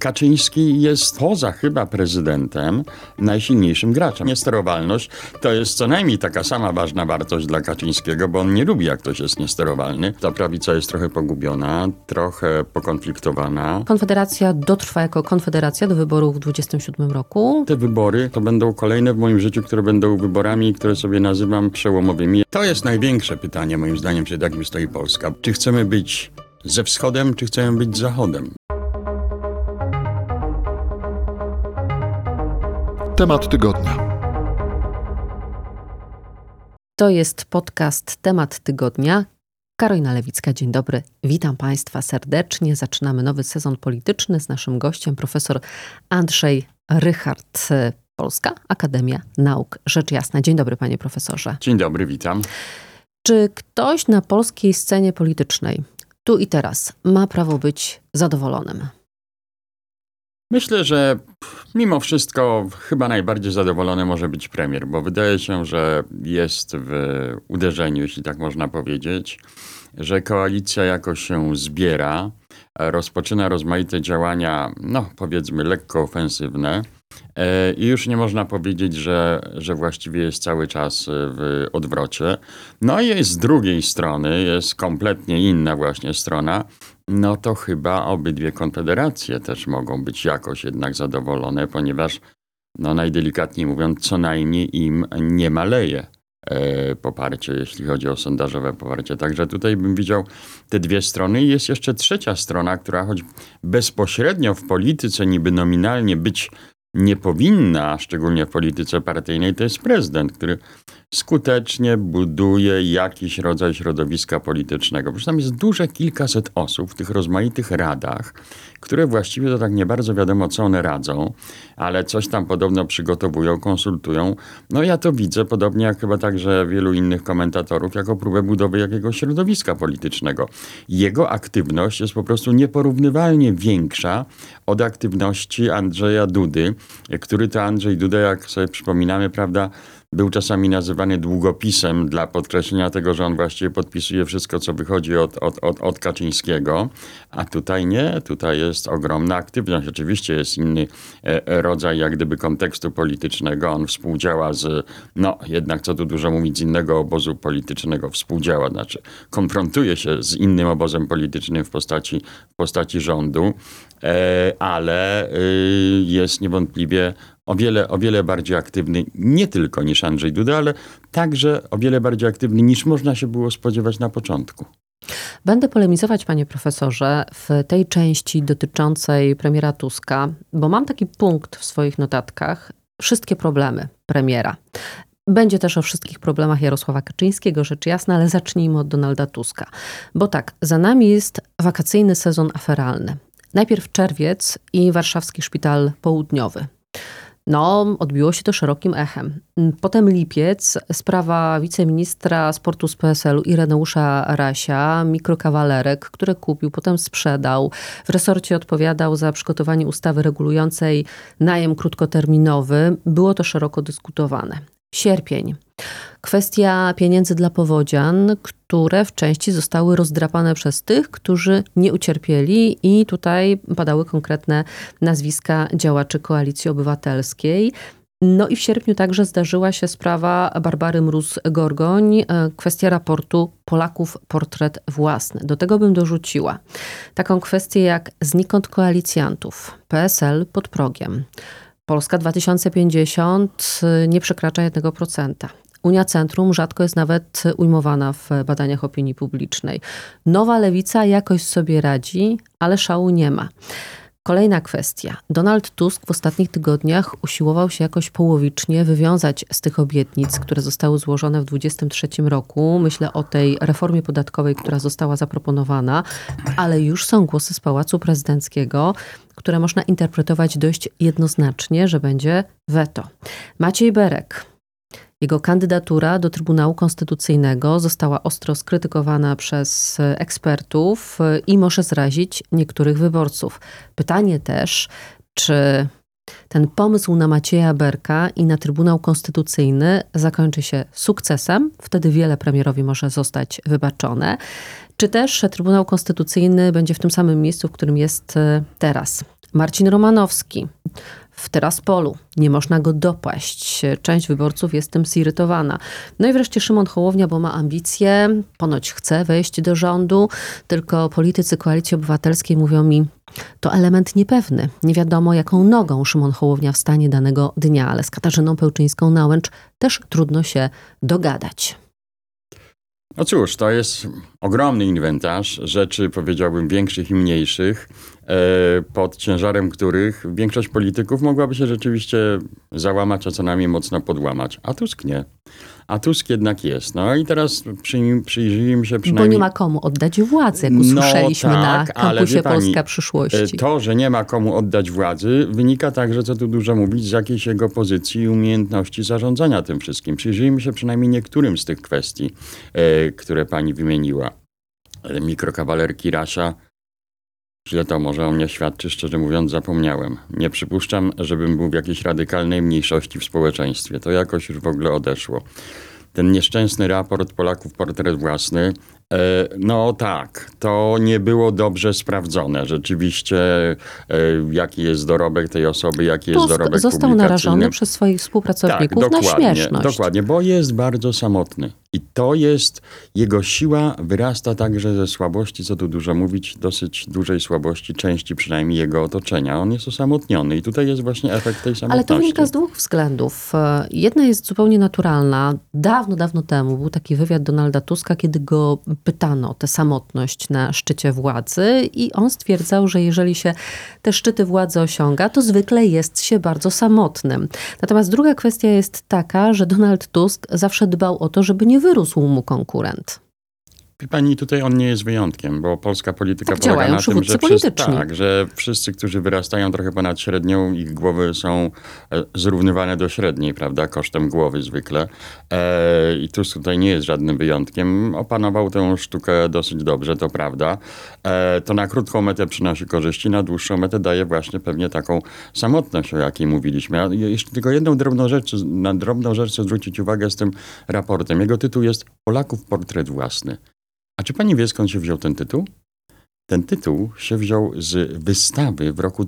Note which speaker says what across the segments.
Speaker 1: Kaczyński jest poza chyba prezydentem najsilniejszym graczem. Niesterowalność to jest co najmniej taka sama ważna wartość dla Kaczyńskiego, bo on nie lubi, jak ktoś jest niesterowalny. Ta prawica jest trochę pogubiona, trochę pokonfliktowana.
Speaker 2: Konfederacja dotrwa jako konfederacja do wyborów w 2027 roku.
Speaker 1: Te wybory to będą kolejne w moim życiu, które będą wyborami, które sobie nazywam przełomowymi. To jest największe pytanie, moim zdaniem, przed jakim stoi Polska. Czy chcemy być ze wschodem, czy chcemy być z zachodem?
Speaker 3: Temat tygodnia.
Speaker 2: To jest podcast Temat Tygodnia. Karolina Lewicka, dzień dobry. Witam Państwa serdecznie. Zaczynamy nowy sezon polityczny z naszym gościem, profesor Andrzej Rychart, Polska Akademia Nauk. Rzecz jasna. Dzień dobry, panie profesorze.
Speaker 1: Dzień dobry, witam.
Speaker 2: Czy ktoś na polskiej scenie politycznej, tu i teraz, ma prawo być zadowolonym?
Speaker 1: Myślę, że mimo wszystko chyba najbardziej zadowolony może być premier, bo wydaje się, że jest w uderzeniu, jeśli tak można powiedzieć, że koalicja jakoś się zbiera, rozpoczyna rozmaite działania, powiedzmy lekko ofensywne i już nie można powiedzieć, że właściwie jest cały czas w odwrocie. No i z drugiej strony jest kompletnie inna właśnie strona. No to chyba obydwie konfederacje też mogą być jakoś jednak zadowolone, ponieważ najdelikatniej mówiąc, co najmniej im nie maleje poparcie, jeśli chodzi o sondażowe poparcie. Także tutaj bym widział te dwie strony. I jest jeszcze trzecia strona, która choć bezpośrednio w polityce niby nominalnie być nie powinna, szczególnie w polityce partyjnej, to jest prezydent, który skutecznie buduje jakiś rodzaj środowiska politycznego. Przecież tam jest duże kilkaset osób w tych rozmaitych radach, które właściwie to tak nie bardzo wiadomo, co one radzą, ale coś tam podobno przygotowują, konsultują. Ja to widzę, podobnie jak chyba także wielu innych komentatorów, jako próbę budowy jakiegoś środowiska politycznego. Jego aktywność jest po prostu nieporównywalnie większa od aktywności Andrzeja Dudy, który to Andrzej Duda, jak sobie przypominamy, prawda, był czasami nazywany długopisem dla podkreślenia tego, że on właściwie podpisuje wszystko, co wychodzi od Kaczyńskiego, a tutaj nie, tutaj jest ogromna aktywność. Oczywiście jest inny rodzaj jak gdyby kontekstu politycznego. On współdziała z, jednak co tu dużo mówić, z innego obozu politycznego współdziała, znaczy konfrontuje się z innym obozem politycznym w postaci rządu, ale jest niewątpliwie o wiele bardziej aktywny, nie tylko niż Andrzej Duda, ale także o wiele bardziej aktywny niż można się było spodziewać na początku.
Speaker 2: Będę polemizować, panie profesorze, w tej części dotyczącej premiera Tuska, bo mam taki punkt w swoich notatkach. Wszystkie problemy premiera. Będzie też o wszystkich problemach Jarosława Kaczyńskiego, rzecz jasna, ale zacznijmy od Donalda Tuska. Bo tak, za nami jest wakacyjny sezon aferalny. Najpierw czerwiec i warszawski szpital południowy. Odbiło się to szerokim echem. Potem lipiec, sprawa wiceministra sportu z PSL-u Ireneusza Rasia, mikrokawalerek, które kupił, potem sprzedał. W resorcie odpowiadał za przygotowanie ustawy regulującej najem krótkoterminowy. Było to szeroko dyskutowane. Sierpień. Kwestia pieniędzy dla powodzian, które w części zostały rozdrapane przez tych, którzy nie ucierpieli i tutaj padały konkretne nazwiska działaczy Koalicji Obywatelskiej. I w sierpniu także zdarzyła się sprawa Barbary Mróz-Gorgoń, kwestia raportu Polaków portret własny. Do tego bym dorzuciła taką kwestię jak znikąd koalicjantów, PSL pod progiem. Polska 2050 nie przekracza 1%. Unia Centrum rzadko jest nawet ujmowana w badaniach opinii publicznej. Nowa Lewica jakoś sobie radzi, ale szału nie ma. Kolejna kwestia. Donald Tusk w ostatnich tygodniach usiłował się jakoś połowicznie wywiązać z tych obietnic, które zostały złożone w 2023 roku. Myślę o tej reformie podatkowej, która została zaproponowana, ale już są głosy z Pałacu Prezydenckiego, które można interpretować dość jednoznacznie, że będzie weto. Maciej Berek. Jego kandydatura do Trybunału Konstytucyjnego została ostro skrytykowana przez ekspertów i może zrazić niektórych wyborców. Pytanie też, czy ten pomysł na Macieja Berka i na Trybunał Konstytucyjny zakończy się sukcesem, wtedy wiele premierowi może zostać wybaczone, czy też Trybunał Konstytucyjny będzie w tym samym miejscu, w którym jest teraz. Marcin Romanowski w Teraspolu. Nie można go dopaść. Część wyborców jest tym zirytowana. No i wreszcie Szymon Hołownia, bo ma ambicje, ponoć chce wejść do rządu, tylko politycy Koalicji Obywatelskiej mówią mi, to element niepewny. Nie wiadomo, jaką nogą Szymon Hołownia wstanie danego dnia, ale z Katarzyną Pełczyńską-Nałęcz też trudno się dogadać.
Speaker 1: No cóż, to jest ogromny inwentarz rzeczy, powiedziałbym, większych i mniejszych, pod ciężarem których większość polityków mogłaby się rzeczywiście załamać, a co najmniej mocno podłamać. A Tusk nie. A Tusk jednak jest. No i teraz przyjrzyjmy się przynajmniej...
Speaker 2: Bo nie ma komu oddać władzy, jak usłyszeliśmy na kampusie Polska Przyszłości.
Speaker 1: To, że nie ma komu oddać władzy, wynika także, co tu dużo mówić, z jakiejś jego pozycji i umiejętności zarządzania tym wszystkim. Przyjrzyjmy się przynajmniej niektórym z tych kwestii, które pani wymieniła. Mikrokawaler Kirasia, źle to może o mnie świadczy, szczerze mówiąc zapomniałem. Nie przypuszczam, żebym był w jakiejś radykalnej mniejszości w społeczeństwie. To jakoś już w ogóle odeszło. Ten nieszczęsny raport Polaków, portret własny, no tak, to nie było dobrze sprawdzone. Rzeczywiście, jaki jest dorobek tej osoby, jaki jest dorobek
Speaker 2: został
Speaker 1: publikacyjny.
Speaker 2: narażony przez swoich współpracowników na śmieszność.
Speaker 1: Dokładnie, bo jest bardzo samotny. I to jest, jego siła wyrasta także ze słabości, co tu dużo mówić, dosyć dużej słabości części przynajmniej jego otoczenia. On jest osamotniony i tutaj jest właśnie efekt tej samotności.
Speaker 2: Ale to wynika z dwóch względów. Jedna jest zupełnie naturalna. Dawno temu był taki wywiad Donalda Tuska, kiedy go pytano o tę samotność na szczycie władzy i on stwierdzał, że jeżeli się te szczyty władzy osiąga, to zwykle jest się bardzo samotnym. Natomiast druga kwestia jest taka, że Donald Tusk zawsze dbał o to, żeby nie wyrósł mu konkurent.
Speaker 1: Pani, tutaj on nie jest wyjątkiem, bo polska polityka
Speaker 2: tak
Speaker 1: polega na tym,
Speaker 2: że
Speaker 1: że wszyscy, którzy wyrastają trochę ponad średnią, ich głowy są zrównywane do średniej, prawda, kosztem głowy zwykle. I Tusk tutaj nie jest żadnym wyjątkiem. Opanował tę sztukę dosyć dobrze, to prawda. To na krótką metę przynosi korzyści, na dłuższą metę daje właśnie pewnie taką samotność, o jakiej mówiliśmy. A jeszcze tylko jedną drobną rzecz chcę zwrócić uwagę z tym raportem. Jego tytuł jest Polaków, portret własny. A czy pani wie, skąd się wziął ten tytuł? Ten tytuł się wziął z wystawy w roku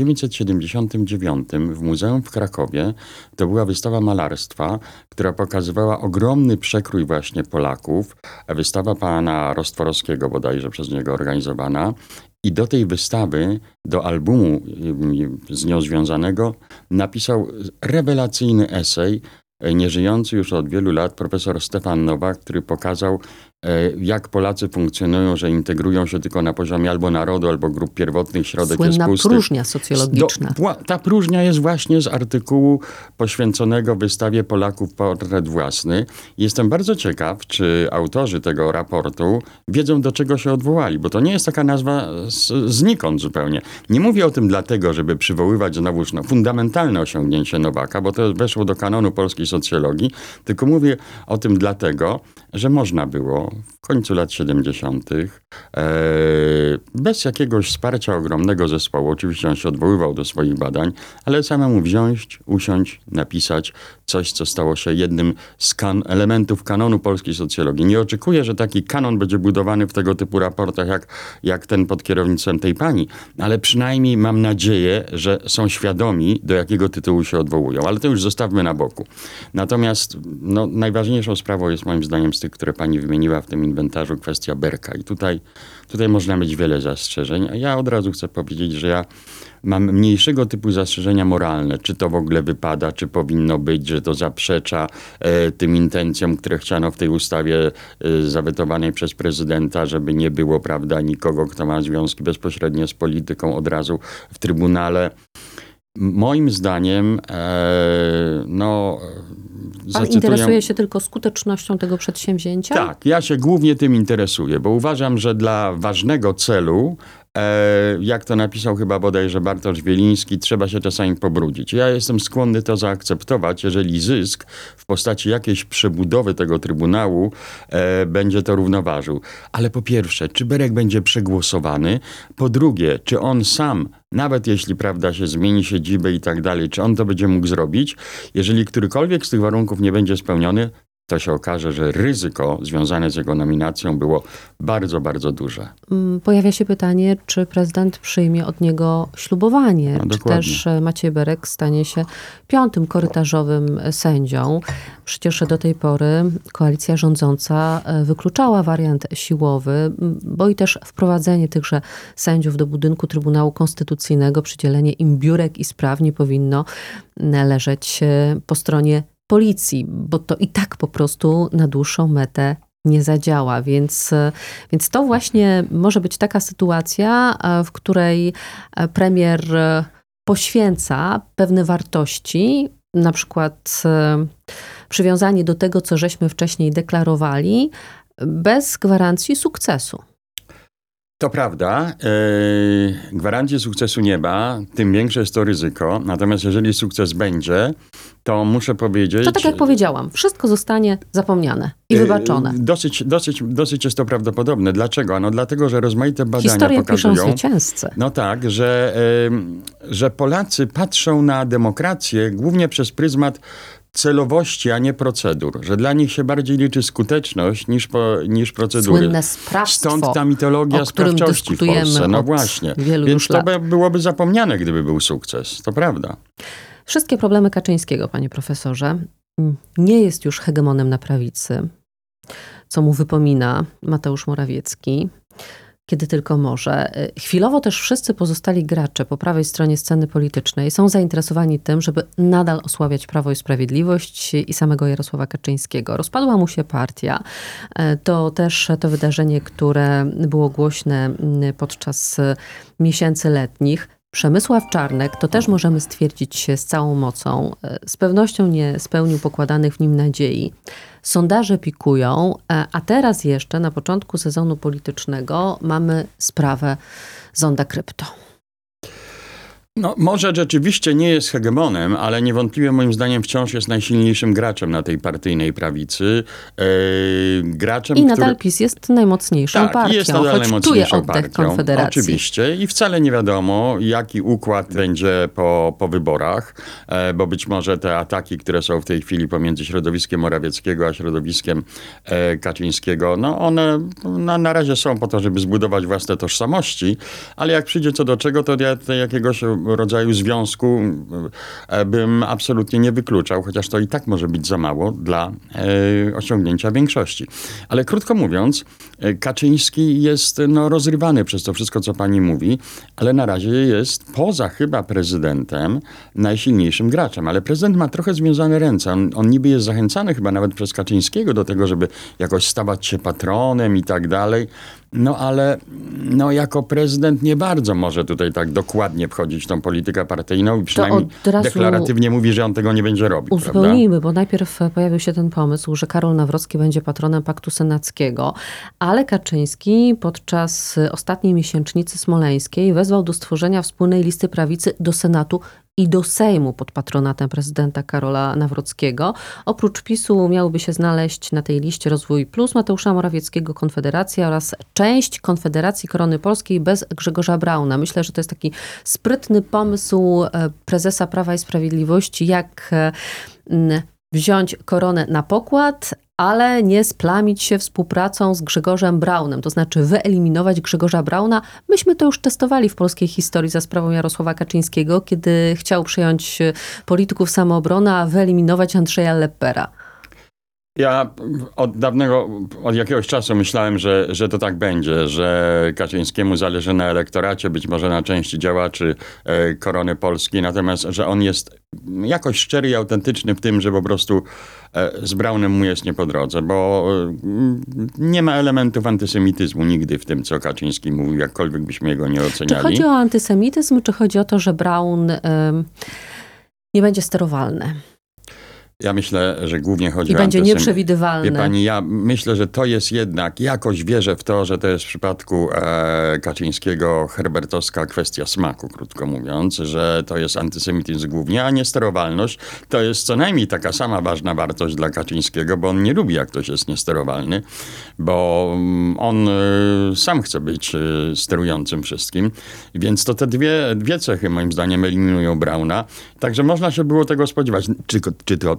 Speaker 1: 1979 w Muzeum w Krakowie. To była wystawa malarstwa, która pokazywała ogromny przekrój właśnie Polaków. Wystawa pana Rostworowskiego bodajże przez niego organizowana. I do tej wystawy, do albumu z nią związanego, napisał rewelacyjny esej, nieżyjący już od wielu lat profesor Stefan Nowak, który pokazał, jak Polacy funkcjonują, że integrują się tylko na poziomie albo narodu, albo grup pierwotnych, środek jest pusty.
Speaker 2: Słynna próżnia socjologiczna.
Speaker 1: Ta próżnia jest właśnie z artykułu poświęconego wystawie Polaków, portret własny. Jestem bardzo ciekaw, czy autorzy tego raportu wiedzą, do czego się odwołali, bo to nie jest taka nazwa znikąd zupełnie. Nie mówię o tym dlatego, żeby przywoływać znowuż fundamentalne osiągnięcie Nowaka, bo to weszło do kanonu polskiej socjologii, tylko mówię o tym dlatego, że można było w końcu lat 70. Bez jakiegoś wsparcia ogromnego zespołu, oczywiście on się odwoływał do swoich badań, ale samemu wziąć, usiąść, napisać coś, co stało się jednym z elementów kanonu polskiej socjologii. Nie oczekuję, że taki kanon będzie budowany w tego typu raportach, jak ten pod kierownictwem tej pani, ale przynajmniej mam nadzieję, że są świadomi, do jakiego tytułu się odwołują. Ale to już zostawmy na boku. Natomiast najważniejszą sprawą jest moim zdaniem z tych, które pani wymieniła w tym inwentarzu, kwestia Berka. I tutaj można mieć wiele zastrzeżeń. A ja od razu chcę powiedzieć, że ja mam mniejszego typu zastrzeżenia moralne. Czy to w ogóle wypada, czy powinno być, że to zaprzecza tym intencjom, które chciano w tej ustawie zawetowanej przez prezydenta, żeby nie było, prawda, nikogo, kto ma związki bezpośrednie z polityką od razu w Trybunale. Moim zdaniem,
Speaker 2: Pan interesuje się tylko skutecznością tego przedsięwzięcia?
Speaker 1: Tak, ja się głównie tym interesuję, bo uważam, że dla ważnego celu, jak to napisał chyba bodajże Bartosz Wieliński, trzeba się czasami pobrudzić. Ja jestem skłonny to zaakceptować, jeżeli zysk w postaci jakiejś przebudowy tego Trybunału będzie to równoważył. Ale po pierwsze, czy Berek będzie przegłosowany? Po drugie, czy on sam, nawet jeśli, prawda, się zmieni siedzibę i tak dalej, czy on to będzie mógł zrobić? Jeżeli którykolwiek z tych warunków nie będzie spełniony, to się okaże, że ryzyko związane z jego nominacją było bardzo, bardzo duże.
Speaker 2: Pojawia się pytanie, czy prezydent przyjmie od niego ślubowanie,
Speaker 1: No,
Speaker 2: czy
Speaker 1: dokładnie.
Speaker 2: też Maciej Berek stanie się 5. korytarzowym sędzią. Przecież do tej pory koalicja rządząca wykluczała wariant siłowy, bo i też wprowadzenie tychże sędziów do budynku Trybunału Konstytucyjnego, przydzielenie im biurek i spraw nie powinno leżeć po stronie policji, bo to i tak po prostu na dłuższą metę nie zadziała. Więc to właśnie może być taka sytuacja, w której premier poświęca pewne wartości, na przykład przywiązanie do tego, co żeśmy wcześniej deklarowali, bez gwarancji sukcesu.
Speaker 1: To prawda, gwarancji sukcesu nie ma, tym większe jest to ryzyko. Natomiast jeżeli sukces będzie, to muszę powiedzieć...
Speaker 2: To tak jak powiedziałam, wszystko zostanie zapomniane i wybaczone.
Speaker 1: Dosyć jest to prawdopodobne. Dlaczego? No dlatego, że rozmaite badania
Speaker 2: Historię piszą
Speaker 1: pokazują...
Speaker 2: zwycięzcy.
Speaker 1: No tak, że Polacy patrzą na demokrację głównie przez pryzmat celowości, a nie procedur. Że dla nich się bardziej liczy skuteczność niż procedury.
Speaker 2: Słynne sprawstwo,
Speaker 1: Stąd ta mitologia
Speaker 2: o którym
Speaker 1: sprawczości w
Speaker 2: dyskutujemy
Speaker 1: Polsce. No
Speaker 2: od
Speaker 1: właśnie.
Speaker 2: wielu
Speaker 1: Więc
Speaker 2: już
Speaker 1: to
Speaker 2: lat.
Speaker 1: byłoby zapomniane, gdyby był sukces. To prawda.
Speaker 2: Wszystkie problemy Kaczyńskiego, panie profesorze, nie jest już hegemonem na prawicy, co mu wypomina Mateusz Morawiecki, kiedy tylko może. Chwilowo też wszyscy pozostali gracze po prawej stronie sceny politycznej są zainteresowani tym, żeby nadal osłabiać Prawo i Sprawiedliwość i samego Jarosława Kaczyńskiego. Rozpadła mu się partia. To też to wydarzenie, które było głośne podczas miesięcy letnich. Przemysław Czarnek, to też możemy stwierdzić z całą mocą, z pewnością nie spełnił pokładanych w nim nadziei. Sondaże pikują, a teraz jeszcze na początku sezonu politycznego mamy sprawę Zonda Krypto.
Speaker 1: No, może rzeczywiście nie jest hegemonem, ale niewątpliwie moim zdaniem wciąż jest najsilniejszym graczem na tej partyjnej prawicy. Graczem,
Speaker 2: I nadal PiS jest najmocniejszą partią,
Speaker 1: jest nadal
Speaker 2: choć czuje
Speaker 1: najmocniejszą
Speaker 2: oddech
Speaker 1: partią.
Speaker 2: Konfederacji.
Speaker 1: Oczywiście. I wcale nie wiadomo, jaki układ będzie po wyborach, bo być może te ataki, które są w tej chwili pomiędzy środowiskiem Morawieckiego a środowiskiem Kaczyńskiego, no one na razie są po to, żeby zbudować własne tożsamości, ale jak przyjdzie co do czego, to ja tutaj jakiegoś rodzaju związku bym absolutnie nie wykluczał, chociaż to i tak może być za mało dla osiągnięcia większości. Ale krótko mówiąc, Kaczyński jest rozrywany przez to wszystko, co pani mówi, ale na razie jest poza chyba prezydentem najsilniejszym graczem. Ale prezydent ma trochę związane ręce. On niby jest zachęcany chyba nawet przez Kaczyńskiego do tego, żeby jakoś stawać się patronem i tak dalej. No ale jako prezydent nie bardzo może tutaj tak dokładnie wchodzić w tą politykę partyjną i przynajmniej deklaratywnie mówi, że on tego nie będzie robił.
Speaker 2: Uzupełnijmy, bo najpierw pojawił się ten pomysł, że Karol Nawrocki będzie patronem Paktu Senackiego, ale Kaczyński podczas ostatniej miesięcznicy smoleńskiej wezwał do stworzenia wspólnej listy prawicy do Senatu i do Sejmu pod patronatem prezydenta Karola Nawrockiego. Oprócz PiS-u miałyby się znaleźć na tej liście Rozwój Plus, Mateusza Morawieckiego, Konfederacja oraz część Konfederacji Korony Polskiej bez Grzegorza Brauna. Myślę, że to jest taki sprytny pomysł prezesa Prawa i Sprawiedliwości, jak wziąć koronę na pokład, ale nie splamić się współpracą z Grzegorzem Braunem, to znaczy wyeliminować Grzegorza Brauna. Myśmy to już testowali w polskiej historii za sprawą Jarosława Kaczyńskiego, kiedy chciał przejąć polityków samoobrony, a wyeliminować Andrzeja Leppera.
Speaker 1: Ja od jakiegoś czasu myślałem, że to tak będzie, że Kaczyńskiemu zależy na elektoracie, być może na części działaczy Korony Polskiej, natomiast, że on jest jakoś szczery i autentyczny w tym, że po prostu z Braunem mu jest nie po drodze, bo nie ma elementów antysemityzmu nigdy w tym, co Kaczyński mówił, jakkolwiek byśmy jego nie oceniali.
Speaker 2: Czy chodzi o antysemityzm, czy chodzi o to, że Braun nie będzie sterowalny?
Speaker 1: Ja myślę, że głównie chodzi
Speaker 2: i
Speaker 1: o
Speaker 2: będzie nieprzewidywalny.
Speaker 1: Wie pani, ja myślę, że to jest jednak, jakoś wierzę w to, że to jest w przypadku Kaczyńskiego herbertowska kwestia smaku, krótko mówiąc, że to jest antysemityzm głównie, a nie sterowalność. To jest co najmniej taka sama ważna wartość dla Kaczyńskiego, bo on nie lubi, jak ktoś jest niesterowalny, bo on sam chce być sterującym wszystkim. Więc to te dwie cechy moim zdaniem eliminują Brauna. Także można się było tego spodziewać. Czy to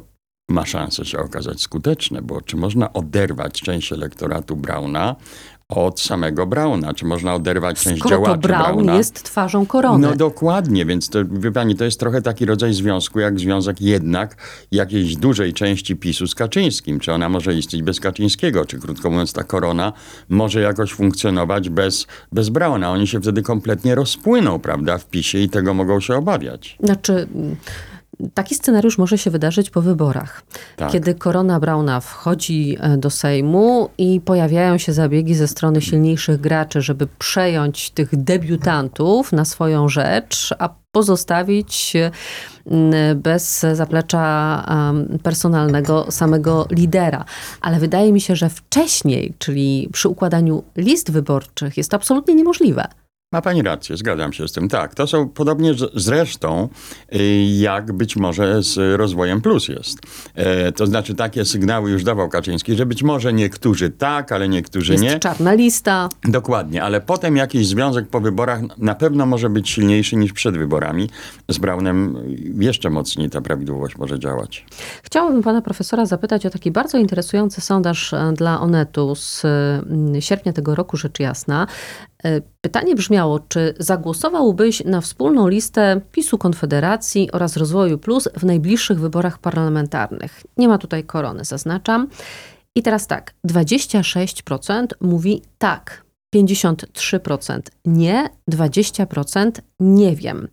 Speaker 1: ma szansę się okazać skuteczne, bo czy można oderwać część elektoratu Brauna od samego Brauna? Czy można oderwać część
Speaker 2: Skoro to
Speaker 1: działaczy
Speaker 2: Braun
Speaker 1: Brauna?
Speaker 2: jest twarzą korony.
Speaker 1: No dokładnie, więc to, wie pani, to jest trochę taki rodzaj związku, jak związek jednak jakiejś dużej części PiS-u z Kaczyńskim. Czy ona może istnieć bez Kaczyńskiego? Czy krótko mówiąc ta korona może jakoś funkcjonować bez Brauna? Oni się wtedy kompletnie rozpłyną, prawda, w PiS-ie i tego mogą się obawiać.
Speaker 2: Znaczy, taki scenariusz może się wydarzyć po wyborach.
Speaker 1: Tak.
Speaker 2: Kiedy korona Brauna wchodzi do Sejmu i pojawiają się zabiegi ze strony silniejszych graczy, żeby przejąć tych debiutantów na swoją rzecz, a pozostawić bez zaplecza personalnego samego lidera. Ale wydaje mi się, że wcześniej, czyli przy układaniu list wyborczych, jest to absolutnie niemożliwe.
Speaker 1: Ma pani rację, zgadzam się z tym. Tak, to są podobnie zresztą jak być może z rozwojem plus jest. To znaczy takie sygnały już dawał Kaczyński, że być może niektórzy tak, ale niektórzy
Speaker 2: Jest
Speaker 1: nie.
Speaker 2: czarna lista.
Speaker 1: Dokładnie, ale potem jakiś związek po wyborach na pewno może być silniejszy niż przed wyborami. Z Braunem jeszcze mocniej ta prawidłowość może działać.
Speaker 2: Chciałabym pana profesora zapytać o taki bardzo interesujący sondaż dla Onetu z sierpnia tego roku, rzecz jasna. Pytanie brzmiało, czy zagłosowałbyś na wspólną listę PiS-u, Konfederacji oraz Rozwoju Plus w najbliższych wyborach parlamentarnych? Nie ma tutaj korony, zaznaczam. I teraz tak, 26% mówi tak, 53% nie, 20% nie wiem.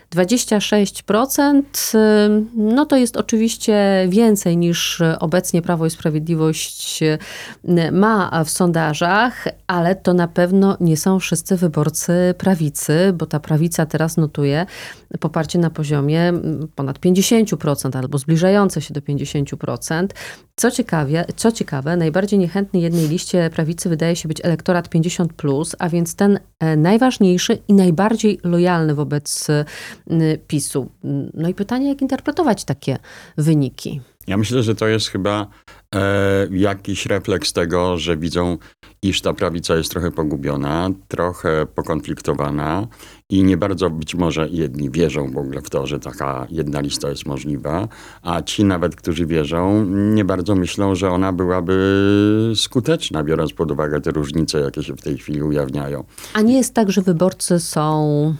Speaker 2: 26% no to jest oczywiście więcej niż obecnie Prawo i Sprawiedliwość ma w sondażach, ale to na pewno nie są wszyscy wyborcy prawicy, bo ta prawica teraz notuje poparcie na poziomie ponad 50% albo zbliżające się do 50%. Co ciekawe, najbardziej niechętny jednej liście prawicy wydaje się być elektorat 50+, a więc ten najważniejszy i najbardziej lojalny wobec PiS-u. No i pytanie, jak interpretować takie wyniki?
Speaker 1: Ja myślę, że to jest chyba jakiś refleks tego, że widzą, iż ta prawica jest trochę pogubiona, trochę pokonfliktowana i nie bardzo być może jedni wierzą w ogóle w to, że taka jedna lista jest możliwa, a ci nawet, którzy wierzą, nie bardzo myślą, że ona byłaby skuteczna, biorąc pod uwagę te różnice, jakie się w tej chwili ujawniają.
Speaker 2: A nie jest tak, że wyborcy są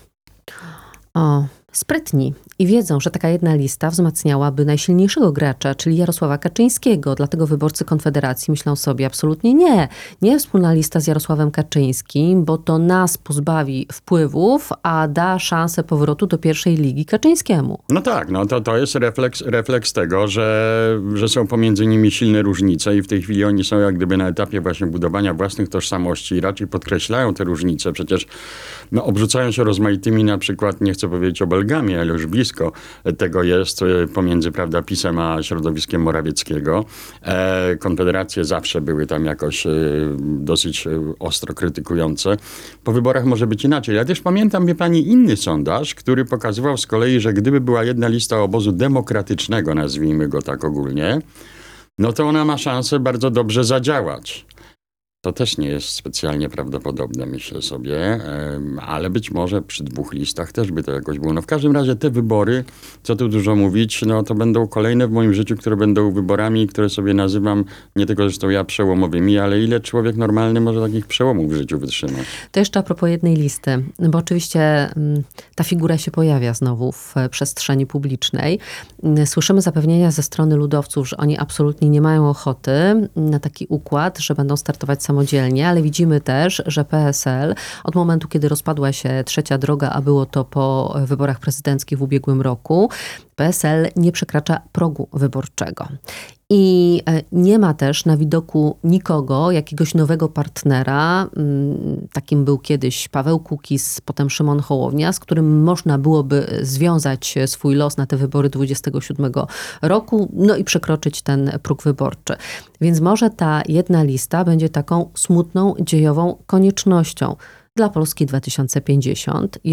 Speaker 2: sprytni i wiedzą, że taka jedna lista wzmacniałaby najsilniejszego gracza, czyli Jarosława Kaczyńskiego. Dlatego wyborcy Konfederacji myślą sobie absolutnie nie wspólna lista z Jarosławem Kaczyńskim, bo to nas pozbawi wpływów, a da szansę powrotu do pierwszej ligi Kaczyńskiemu.
Speaker 1: No tak, no to jest refleks tego, że są pomiędzy nimi silne różnice i w tej chwili oni są jak gdyby na etapie właśnie budowania własnych tożsamości i raczej podkreślają te różnice. Przecież obrzucają się rozmaitymi, na przykład, nie chcę powiedzieć obelgami, ale już blisko tego jest pomiędzy, prawda, PiS-em a środowiskiem Morawieckiego. Konfederacje zawsze były tam jakoś dosyć ostro krytykujące. Po wyborach może być inaczej. Ja też pamiętam, wie pani, inny sondaż, który pokazywał z kolei, że gdyby była jedna lista obozu demokratycznego, nazwijmy go tak ogólnie, no to ona ma szansę bardzo dobrze zadziałać. To też nie jest specjalnie prawdopodobne, myślę sobie, ale być może przy dwóch listach też by to jakoś było. No w każdym razie te wybory, co tu dużo mówić, no to będą kolejne w moim życiu, które będą wyborami, które sobie nazywam, nie tylko zresztą ja, przełomowymi, ale ile człowiek normalny może takich przełomów w życiu wytrzymać.
Speaker 2: To jeszcze a propos jednej listy, bo oczywiście ta figura się pojawia znowu w przestrzeni publicznej. Słyszymy zapewnienia ze strony ludowców, że oni absolutnie nie mają ochoty na taki układ, że będą startować samodzielnie, ale widzimy też, że PSL od momentu, kiedy rozpadła się Trzecia Droga, a było to po wyborach prezydenckich w ubiegłym roku, PSL nie przekracza progu wyborczego. I nie ma też na widoku nikogo, jakiegoś nowego partnera. Takim był kiedyś Paweł Kukiz, potem Szymon Hołownia, z którym można byłoby związać swój los na te wybory 27 roku, no i przekroczyć ten próg wyborczy. Więc może ta jedna lista będzie taką smutną, dziejową koniecznością dla Polski 2050, jeżeli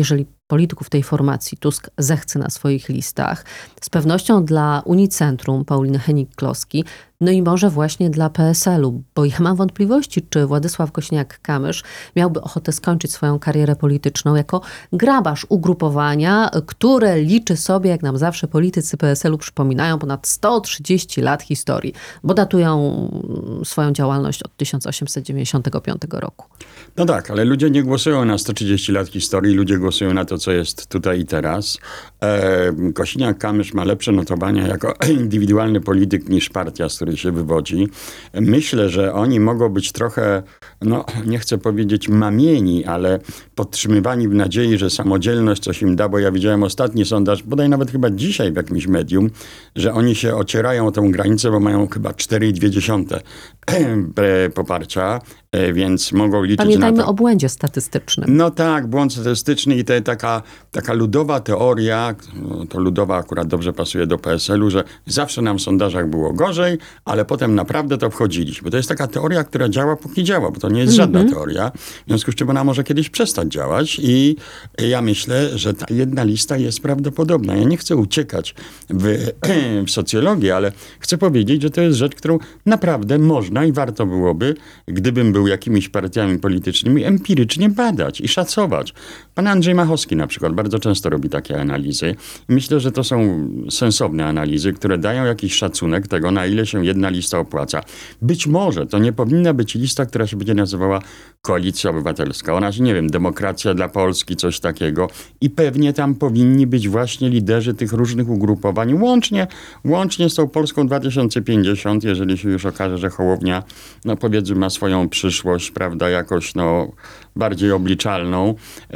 Speaker 2: polityków tej formacji Tusk zechce na swoich listach. Z pewnością dla Unicentrum Pauliny Hennig-Kloski, no i może właśnie dla PSL-u, bo ja mam wątpliwości, czy Władysław Kosiniak-Kamysz miałby ochotę skończyć swoją karierę polityczną jako grabarz ugrupowania, które liczy sobie, jak nam zawsze politycy PSL-u przypominają, ponad 130 lat historii, bo datują swoją działalność od 1895 roku.
Speaker 1: No tak, ale ludzie nie głosują na 130 lat historii, ludzie głosują na to, co jest tutaj i teraz. Kosiniak-Kamysz ma lepsze notowania jako indywidualny polityk niż partia, z której się wywodzi. Myślę, że oni mogą być trochę, no nie chcę powiedzieć mamieni, ale podtrzymywani w nadziei, że samodzielność coś im da, bo ja widziałem ostatni sondaż, bodaj nawet chyba dzisiaj w jakimś medium, że oni się ocierają o tę granicę, bo mają chyba 4,2 poparcia, więc mogą liczyć
Speaker 2: Pamiętajmy
Speaker 1: na to.
Speaker 2: o błędzie statystycznym.
Speaker 1: No tak, błąd statystyczny i taka ludowa teoria, no to ludowa akurat dobrze pasuje do PSL-u, że zawsze nam w sondażach było gorzej, ale potem naprawdę to wchodziliśmy. To jest taka teoria, która działa póki działa, bo to nie jest żadna teoria, w związku z czym ona może kiedyś przestać działać i ja myślę, że ta jedna lista jest prawdopodobna. Ja nie chcę uciekać w socjologię, ale chcę powiedzieć, że to jest rzecz, którą naprawdę można i warto byłoby, gdybym był jakimiś partiami politycznymi, empirycznie badać i szacować. Pan Andrzej Machowski na przykład bardzo często robi takie analizy. Myślę, że to są sensowne analizy, które dają jakiś szacunek tego, na ile się jedna lista opłaca. Być może to nie powinna być lista, która się będzie nazywała Koalicja Obywatelska. Ona się, nie wiem, Demokracja dla Polski, coś takiego. I pewnie tam powinni być właśnie liderzy tych różnych ugrupowań, łącznie z tą Polską 2050, jeżeli się już okaże, że Hołownia, no powiedzmy, ma swoją przyszłość, prawda, jakoś bardziej obliczalną,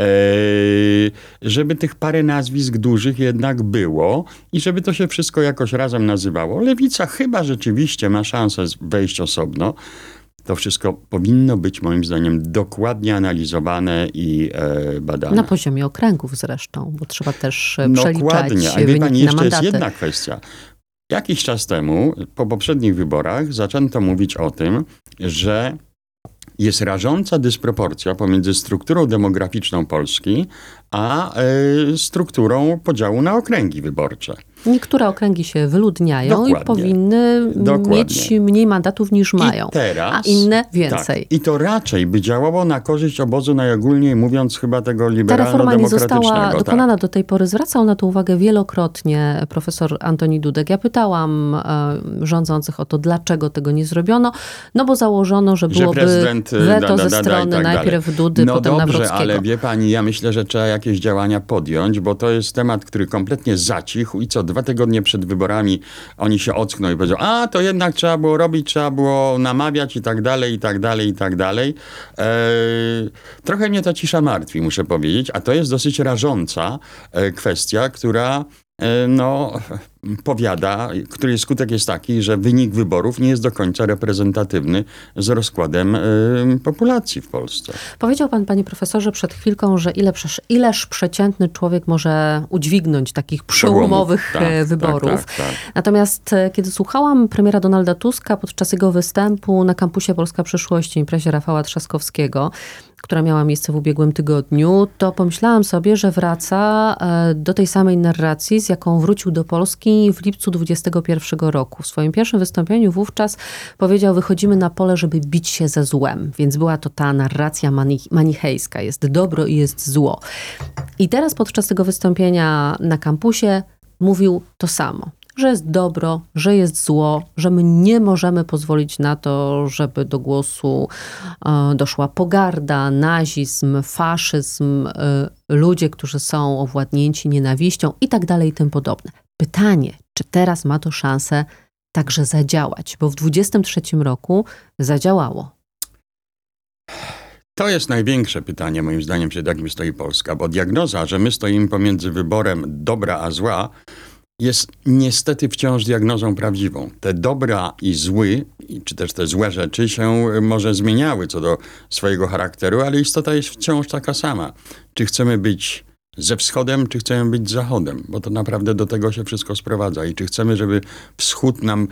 Speaker 1: żeby tych parę nazwisk dużych jednak było i żeby to się wszystko jakoś razem nazywało. Lewica chyba rzeczywiście ma szansę wejść osobno. To wszystko powinno być moim zdaniem dokładnie analizowane i badane.
Speaker 2: Na poziomie okręgów zresztą, bo trzeba też przeliczać
Speaker 1: Dokładnie. A wie pani,
Speaker 2: wyniki na
Speaker 1: jeszcze jest
Speaker 2: mandaty.
Speaker 1: jedna kwestia. Jakiś czas temu, po poprzednich wyborach, zaczęto mówić o tym, że jest rażąca dysproporcja pomiędzy strukturą demograficzną Polski, a strukturą podziału na okręgi wyborcze.
Speaker 2: Niektóre okręgi się wyludniają
Speaker 1: Dokładnie.
Speaker 2: i powinny mieć mniej mandatów niż mają, a inne więcej.
Speaker 1: Tak, i to raczej by działało na korzyść obozu, najogólniej mówiąc chyba tego
Speaker 2: Ta
Speaker 1: liberalno-demokratycznego.
Speaker 2: reforma nie została dokonana
Speaker 1: tak.
Speaker 2: do tej pory. Zwracał na to uwagę wielokrotnie profesor Antoni Dudek. Ja pytałam rządzących o to, dlaczego tego nie zrobiono. No bo założono, że byłoby weto ze strony
Speaker 1: tak
Speaker 2: najpierw
Speaker 1: dalej.
Speaker 2: Dudy,
Speaker 1: no
Speaker 2: potem
Speaker 1: dobrze,
Speaker 2: Nawrockiego.
Speaker 1: ale wie pani, ja myślę, że trzeba jakieś działania podjąć, bo to jest temat, który kompletnie zacichł i co 2 tygodnie przed wyborami oni się ockną i powiedzą, a to jednak trzeba było robić, trzeba było namawiać i tak dalej, i tak dalej, i tak dalej. Trochę mnie ta cisza martwi, muszę powiedzieć, a to jest dosyć rażąca kwestia, która powiada, której skutek jest taki, że wynik wyborów nie jest do końca reprezentatywny z rozkładem populacji w Polsce.
Speaker 2: Powiedział pan, panie profesorze, przed chwilką, że ileż przeciętny człowiek może udźwignąć takich przełomowych wyborów.
Speaker 1: Tak.
Speaker 2: Natomiast kiedy słuchałam premiera Donalda Tuska podczas jego występu na kampusie Polska Przyszłość, imprezie Rafała Trzaskowskiego, która miała miejsce w ubiegłym tygodniu, to pomyślałam sobie, że wraca do tej samej narracji, z jaką wrócił do Polski w lipcu 2021 roku. W swoim pierwszym wystąpieniu wówczas powiedział, wychodzimy na pole, żeby bić się ze złem. Więc była to ta narracja manichejska. Jest dobro i jest zło. I teraz podczas tego wystąpienia na kampusie mówił to samo. Że jest dobro, że jest zło, że my nie możemy pozwolić na to, żeby do głosu doszła pogarda, nazizm, faszyzm, ludzie, którzy są owładnięci nienawiścią i tak dalej i tym podobne. Pytanie, czy teraz ma to szansę także zadziałać? Bo w 2023 roku zadziałało.
Speaker 1: To jest największe pytanie, moim zdaniem, przed jakim stoi Polska, bo diagnoza, że my stoimy pomiędzy wyborem dobra a zła, jest niestety wciąż diagnozą prawdziwą. Te dobra i zły, czy też te złe rzeczy się może zmieniały co do swojego charakteru, ale istota jest wciąż taka sama. Czy chcemy być ze wschodem, czy chcemy być z zachodem, bo to naprawdę do tego się wszystko sprowadza. I czy chcemy, żeby wschód nam,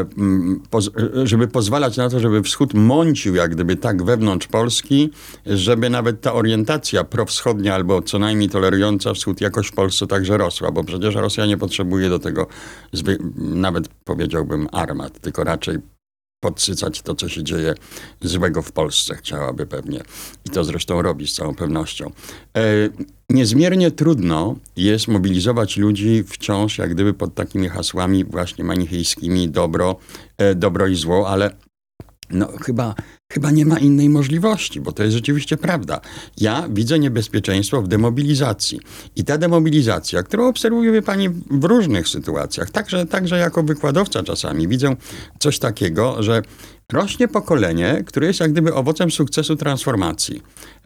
Speaker 1: żeby pozwalać na to, żeby wschód mącił jak gdyby tak wewnątrz Polski, żeby nawet ta orientacja prowschodnia albo co najmniej tolerująca wschód jakoś w Polsce także rosła, bo przecież Rosja nie potrzebuje do tego nawet powiedziałbym armat, tylko raczej podsycać to, co się dzieje złego w Polsce, chciałaby pewnie. I to zresztą robi z całą pewnością. Niezmiernie trudno jest mobilizować ludzi wciąż, jak gdyby pod takimi hasłami właśnie manichejskimi, dobro i zło, ale no chyba nie ma innej możliwości, bo to jest rzeczywiście prawda. Ja widzę niebezpieczeństwo w demobilizacji. I ta demobilizacja, którą obserwuję, wie pani, w różnych sytuacjach, także jako wykładowca czasami, widzę coś takiego, że rośnie pokolenie, które jest jak gdyby owocem sukcesu transformacji.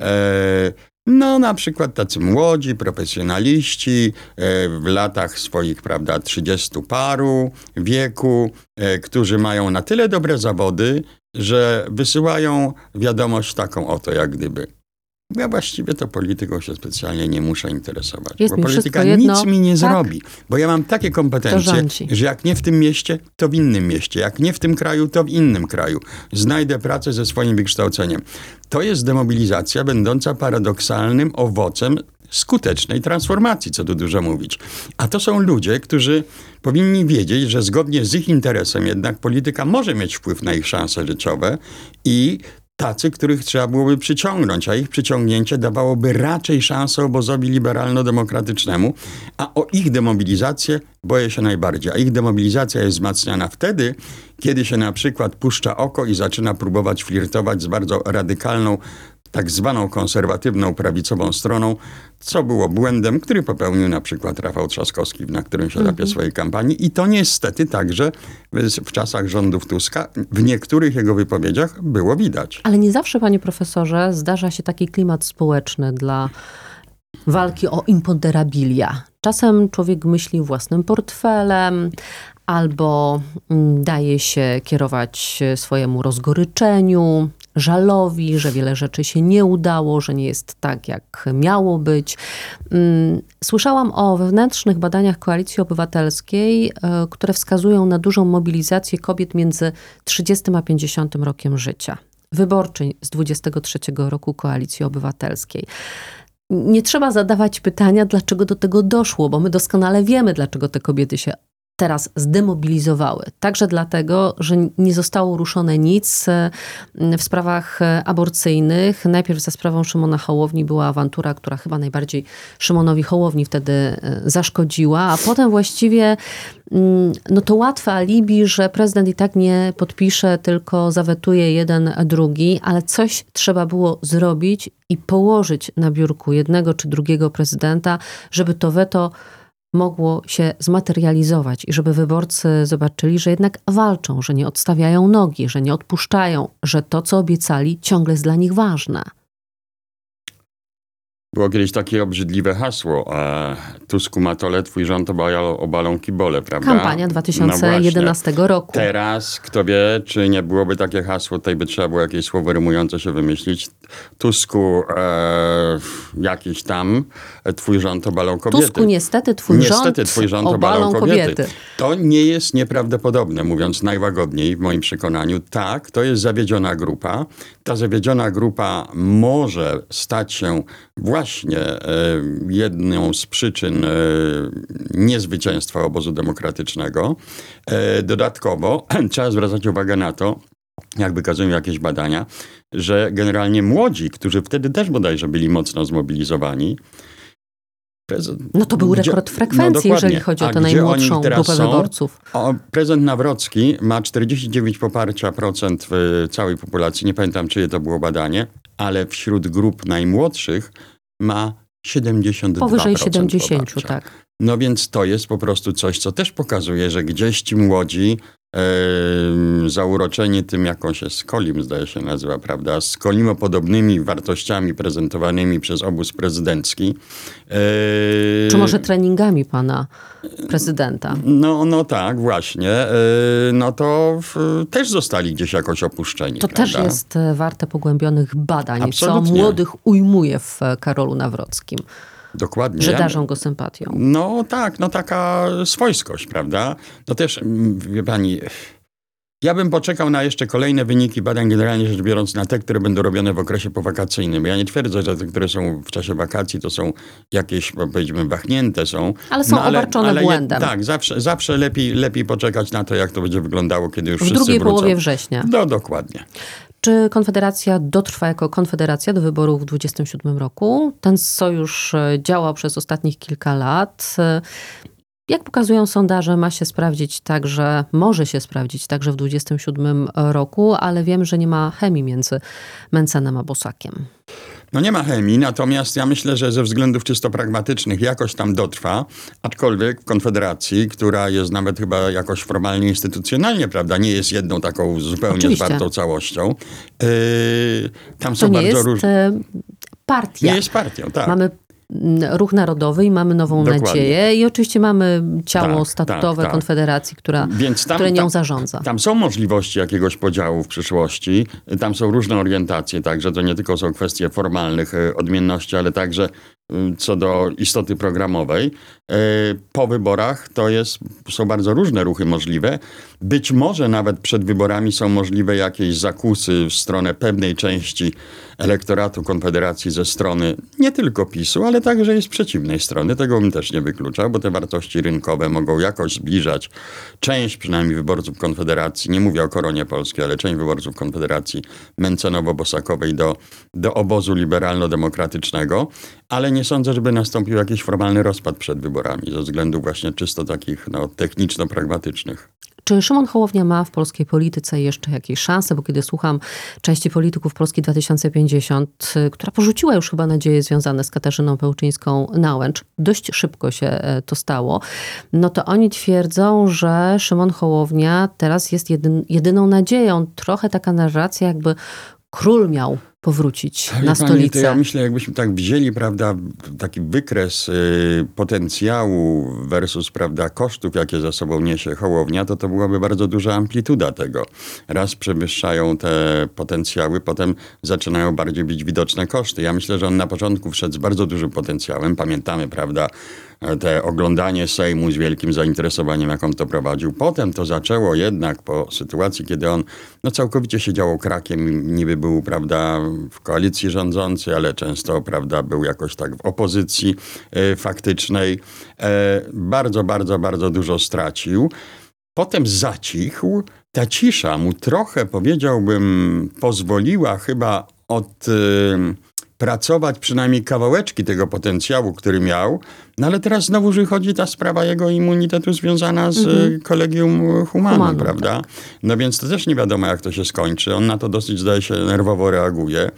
Speaker 1: No, na przykład tacy młodzi, profesjonaliści w latach swoich, prawda, 30 paru wieku, którzy mają na tyle dobre zawody, że wysyłają wiadomość taką oto, jak gdyby. Ja właściwie to polityką się specjalnie nie muszę interesować,
Speaker 2: Jest
Speaker 1: bo
Speaker 2: mi
Speaker 1: polityka
Speaker 2: jedno,
Speaker 1: nic mi nie
Speaker 2: tak,
Speaker 1: zrobi, bo ja mam takie kompetencje, że jak nie w tym mieście, to w innym mieście, jak nie w tym kraju, to w innym kraju. Znajdę pracę ze swoim wykształceniem. To jest demobilizacja będąca paradoksalnym owocem skutecznej transformacji, co tu dużo mówić. A to są ludzie, którzy powinni wiedzieć, że zgodnie z ich interesem jednak polityka może mieć wpływ na ich szanse życiowe i tacy, których trzeba byłoby przyciągnąć, a ich przyciągnięcie dawałoby raczej szansę obozowi liberalno-demokratycznemu, a o ich demobilizację boję się najbardziej. A ich demobilizacja jest wzmacniana wtedy, kiedy się na przykład puszcza oko i zaczyna próbować flirtować z bardzo radykalną, tak zwaną konserwatywną, prawicową stroną, co było błędem, który popełnił na przykład Rafał Trzaskowski na którymś etapie swojej kampanii. I to niestety także w czasach rządów Tuska w niektórych jego wypowiedziach było widać.
Speaker 2: Ale nie zawsze, panie profesorze, zdarza się taki klimat społeczny dla walki o imponderabilia. Czasem człowiek myśli własnym portfelem, albo daje się kierować swojemu rozgoryczeniu, żalowi, że wiele rzeczy się nie udało, że nie jest tak, jak miało być. Słyszałam o wewnętrznych badaniach Koalicji Obywatelskiej, które wskazują na dużą mobilizację kobiet między 30 a 50 rokiem życia. Wyborczej z 23 roku Koalicji Obywatelskiej. Nie trzeba zadawać pytania, dlaczego do tego doszło, bo my doskonale wiemy, dlaczego te kobiety się teraz zdemobilizowały. Także dlatego, że nie zostało ruszone nic w sprawach aborcyjnych. Najpierw za sprawą Szymona Hołowni była awantura, która chyba najbardziej Szymonowi Hołowni wtedy zaszkodziła, a potem właściwie no to łatwe alibi, że prezydent i tak nie podpisze, tylko zawetuje jeden, drugi, ale coś trzeba było zrobić i położyć na biurku jednego czy drugiego prezydenta, żeby to weto mogło się zmaterializować i żeby wyborcy zobaczyli, że jednak walczą, że nie odstawiają nogi, że nie odpuszczają, że to, co obiecali, ciągle jest dla nich ważne.
Speaker 1: Było kiedyś takie obrzydliwe hasło, Tusku Matole, twój rząd obalą kibole, prawda?
Speaker 2: Kampania 2011 roku.
Speaker 1: Teraz, kto wie, czy nie byłoby takie hasło, tutaj by trzeba było jakieś słowo rymujące się wymyślić. Tusku jakiś tam, twój rząd obalą kobiety.
Speaker 2: Tusku, niestety twój rząd obalą kobiety.
Speaker 1: To nie jest nieprawdopodobne, mówiąc najłagodniej w moim przekonaniu. Tak, to jest zawiedziona grupa. Ta zawiedziona grupa może stać się właśnie jedną z przyczyn niezwycięstwa obozu demokratycznego. Dodatkowo trzeba zwracać uwagę na to, jak wykazują jakieś badania, że generalnie młodzi, którzy wtedy też bodajże byli mocno zmobilizowani,
Speaker 2: no to był rekord frekwencji, jeżeli chodzi o tę najmłodszą grupę wyborców.
Speaker 1: Prezydent Nawrocki ma 49% poparcia w całej populacji. Nie pamiętam, czyje to było badanie, ale wśród grup najmłodszych ma 72%.
Speaker 2: Powyżej 70,
Speaker 1: poparcia.
Speaker 2: tak.
Speaker 1: No więc to jest po prostu coś, co też pokazuje, że gdzieś ci młodzi, zauroczeni tym, jaką się Skolim, zdaje się nazywa, prawda, skolimo-podobnymi wartościami prezentowanymi przez obóz prezydencki.
Speaker 2: Czy może treningami pana prezydenta?
Speaker 1: No tak, właśnie. No to też zostali gdzieś jakoś opuszczeni.
Speaker 2: To
Speaker 1: prawda?
Speaker 2: też jest warte pogłębionych badań,
Speaker 1: Absolutnie.
Speaker 2: co młodych ujmuje w Karolu Nawrockim.
Speaker 1: Dokładnie.
Speaker 2: że darzą go sympatią.
Speaker 1: No tak, no taka swojskość, prawda? No też, wie pani, ja bym poczekał na jeszcze kolejne wyniki badań, generalnie rzecz biorąc, na te, które będą robione w okresie powakacyjnym. Ja nie twierdzę, że te, które są w czasie wakacji, to są jakieś, powiedzmy, wahnięte są.
Speaker 2: Ale są obarczone błędem.
Speaker 1: Tak, zawsze lepiej poczekać na to, jak to będzie wyglądało, kiedy już
Speaker 2: w
Speaker 1: wszyscy
Speaker 2: drugiej
Speaker 1: wrócą.
Speaker 2: połowie września.
Speaker 1: No, dokładnie.
Speaker 2: Czy Konfederacja dotrwa jako Konfederacja do wyborów w 2027 roku? Ten sojusz działał przez ostatnich kilka lat. Jak pokazują sondaże, może się sprawdzić także w 2027 roku, ale wiem, że nie ma chemii między Mencenem a Bosakiem.
Speaker 1: No nie ma chemii, natomiast ja myślę, że ze względów czysto pragmatycznych jakoś tam dotrwa, aczkolwiek w Konfederacji, która jest nawet chyba jakoś formalnie, instytucjonalnie, prawda, nie jest jedną taką zupełnie
Speaker 2: Oczywiście.
Speaker 1: zwartą całością. Tam
Speaker 2: To
Speaker 1: są
Speaker 2: nie
Speaker 1: bardzo
Speaker 2: jest
Speaker 1: różne.
Speaker 2: partia.
Speaker 1: Nie jest partią, tak.
Speaker 2: Mamy Ruch Narodowy i mamy Nową
Speaker 1: Dokładnie.
Speaker 2: Nadzieję i oczywiście mamy ciało
Speaker 1: Tak,
Speaker 2: statutowe
Speaker 1: tak.
Speaker 2: Konfederacji,
Speaker 1: Więc
Speaker 2: które nią zarządza.
Speaker 1: Tam są możliwości jakiegoś podziału w przyszłości. Tam są różne orientacje, także to nie tylko są kwestie formalnych odmienności, ale także co do istoty programowej. Po wyborach są bardzo różne ruchy możliwe. Być może nawet przed wyborami są możliwe jakieś zakusy w stronę pewnej części elektoratu Konfederacji ze strony nie tylko PiS-u, ale także i z przeciwnej strony. Tego bym też nie wykluczał, bo te wartości rynkowe mogą jakoś zbliżać część przynajmniej wyborców Konfederacji, nie mówię o Koronie Polskiej, ale część wyborców Konfederacji Mencenowo-Bosakowej do obozu liberalno-demokratycznego, ale nie sądzę, żeby nastąpił jakiś formalny rozpad przed wyborami ze względów właśnie czysto takich techniczno-pragmatycznych.
Speaker 2: Czy Szymon Hołownia ma w polskiej polityce jeszcze jakieś szanse? Bo kiedy słucham części polityków Polski 2050, która porzuciła już chyba nadzieje związane z Katarzyną Pełczyńską-Nałęcz, dość szybko się to stało, no to oni twierdzą, że Szymon Hołownia teraz jest jedyną nadzieją. Trochę taka narracja, jakby król miał powrócić na stolicę.
Speaker 1: Ja myślę, jakbyśmy tak wzięli, prawda, taki wykres potencjału versus, prawda, kosztów, jakie za sobą niesie Hołownia, to byłaby bardzo duża amplituda tego. Raz przewyższają te potencjały, potem zaczynają bardziej być widoczne koszty. Ja myślę, że on na początku wszedł z bardzo dużym potencjałem. Pamiętamy, prawda, te oglądanie Sejmu z wielkim zainteresowaniem, jak on to prowadził. Potem to zaczęło jednak po sytuacji, kiedy on całkowicie siedział krakiem, niby był, prawda, w koalicji rządzącej, ale często, prawda, był jakoś tak w opozycji faktycznej. Bardzo dużo stracił. Potem zacichł. Ta cisza mu trochę, powiedziałbym, pozwoliła chyba pracować przynajmniej kawałeczki tego potencjału, który miał. No ale teraz znowu wychodzi ta sprawa jego immunitetu związana z Collegium Humanum, prawda? No więc to też nie wiadomo, jak to się skończy. On na to dosyć, zdaje się, nerwowo reaguje.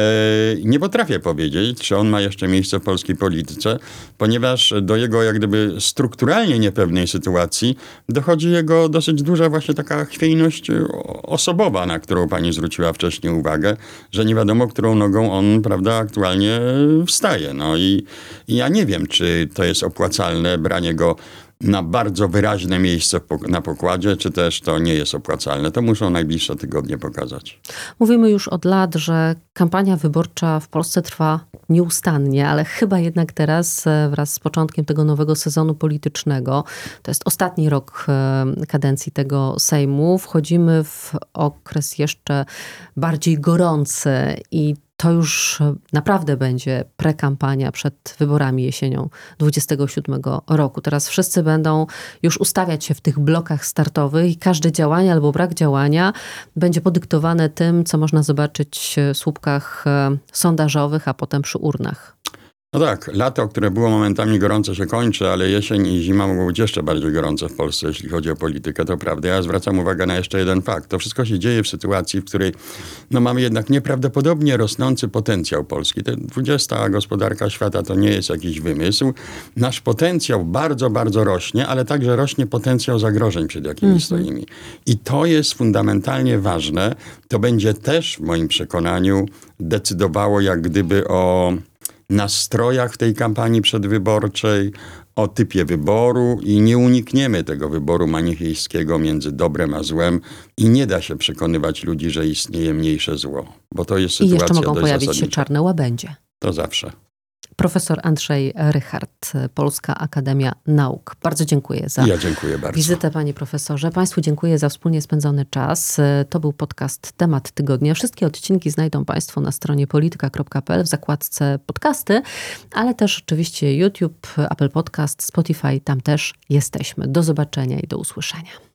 Speaker 1: Nie potrafię powiedzieć, czy on ma jeszcze miejsce w polskiej polityce, ponieważ do jego jak gdyby strukturalnie niepewnej sytuacji dochodzi jego dosyć duża właśnie taka chwiejność osobowa, na którą pani zwróciła wcześniej uwagę, że nie wiadomo, którą nogą on, prawda, aktualnie wstaje. No i ja nie wiem, czy to jest opłacalne branie go na bardzo wyraźne miejsce na pokładzie, czy też to nie jest opłacalne. To muszą najbliższe tygodnie pokazać.
Speaker 2: Mówimy już od lat, że kampania wyborcza w Polsce trwa nieustannie, ale chyba jednak teraz wraz z początkiem tego nowego sezonu politycznego, to jest ostatni rok kadencji tego Sejmu, wchodzimy w okres jeszcze bardziej gorący i to już naprawdę będzie prekampania przed wyborami jesienią 2027 roku. Teraz wszyscy będą już ustawiać się w tych blokach startowych i każde działanie albo brak działania będzie podyktowane tym, co można zobaczyć w słupkach sondażowych, a potem przy urnach.
Speaker 1: No tak, lato, które było momentami gorące, się kończy, ale jesień i zima mogą być jeszcze bardziej gorące w Polsce, jeśli chodzi o politykę, to prawda. Ja zwracam uwagę na jeszcze jeden fakt. To wszystko się dzieje w sytuacji, w której mamy jednak nieprawdopodobnie rosnący potencjał Polski. 20. gospodarka świata to nie jest jakiś wymysł. Nasz potencjał bardzo rośnie, ale także rośnie potencjał zagrożeń, przed jakimi stoimy. I to jest fundamentalnie ważne. To będzie też, w moim przekonaniu, decydowało jak gdyby o nastrojach w tej kampanii przedwyborczej, o typie wyboru i nie unikniemy tego wyboru manichejskiego między dobrem a złem i nie da się przekonywać ludzi, że istnieje mniejsze zło, bo to jest sytuacja
Speaker 2: I jeszcze mogą
Speaker 1: dość
Speaker 2: pojawić
Speaker 1: zasadnicza.
Speaker 2: się czarne łabędzie.
Speaker 1: To zawsze.
Speaker 2: Profesor Andrzej Rychart, Polska Akademia Nauk. Bardzo dziękuję za
Speaker 1: Ja dziękuję bardzo.
Speaker 2: wizytę, panie profesorze. Państwu dziękuję za wspólnie spędzony czas. To był podcast Temat Tygodnia. Wszystkie odcinki znajdą państwo na stronie polityka.pl w zakładce podcasty, ale też oczywiście YouTube, Apple Podcast, Spotify. Tam też jesteśmy. Do zobaczenia i do usłyszenia.